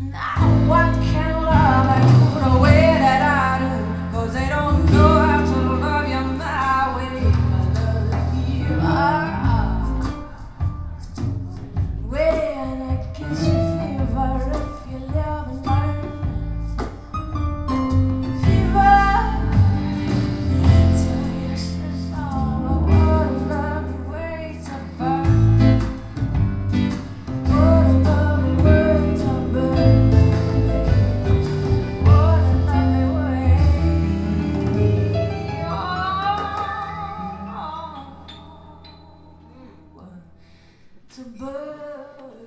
Now I can't love you the way that I do, 'cause they don't know how to love you my way. I love the fever when I kiss you, fever if you live and learn. Fever till your sister all the world love me way to burn. What a lovely way to burn. What a lovely way. To burn.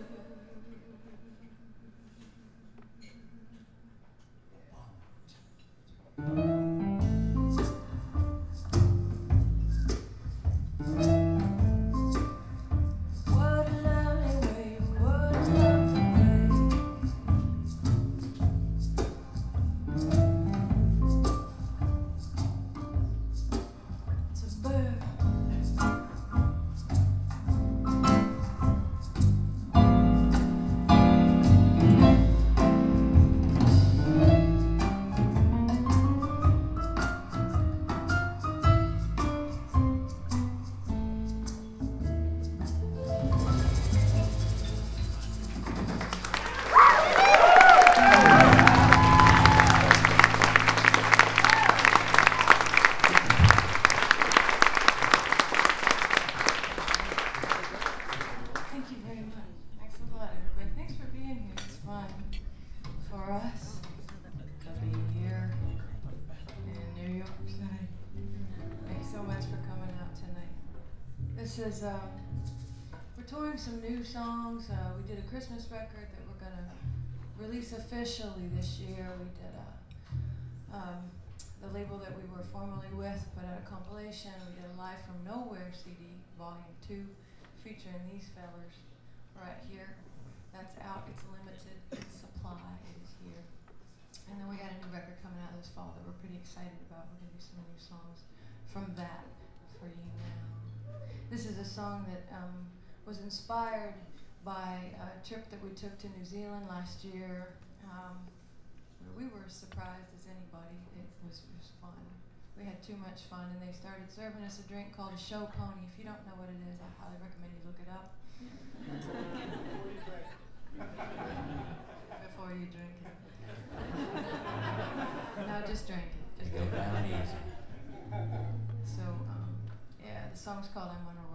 What a lovely way, what a lovely way to burn. Thank you very much. Thanks a lot, everybody. Thanks for being here. It's fun for us to be here in New York City. Thanks so much for coming out tonight. This is, we're touring some new songs. We did a Christmas record that we're going to release officially this year. We did the label that we were formerly with put out a compilation. We did a Live from Nowhere CD, Volume 2, featuring these fellers right here. That's out. It's limited. Its supply is here. And then we got a new record coming out this fall that we're pretty excited about. We're going to do some new songs from that for you now. This is a song that was inspired by a trip that we took to New Zealand last year, where we were as surprised as anybody. It was fun. We had too much fun, and they started serving us a drink called a show pony. If you don't know what it is, I highly recommend you look it up. Before you drink it. No, just drink it. Just go down easy. So, yeah, the song's called I'm Gonna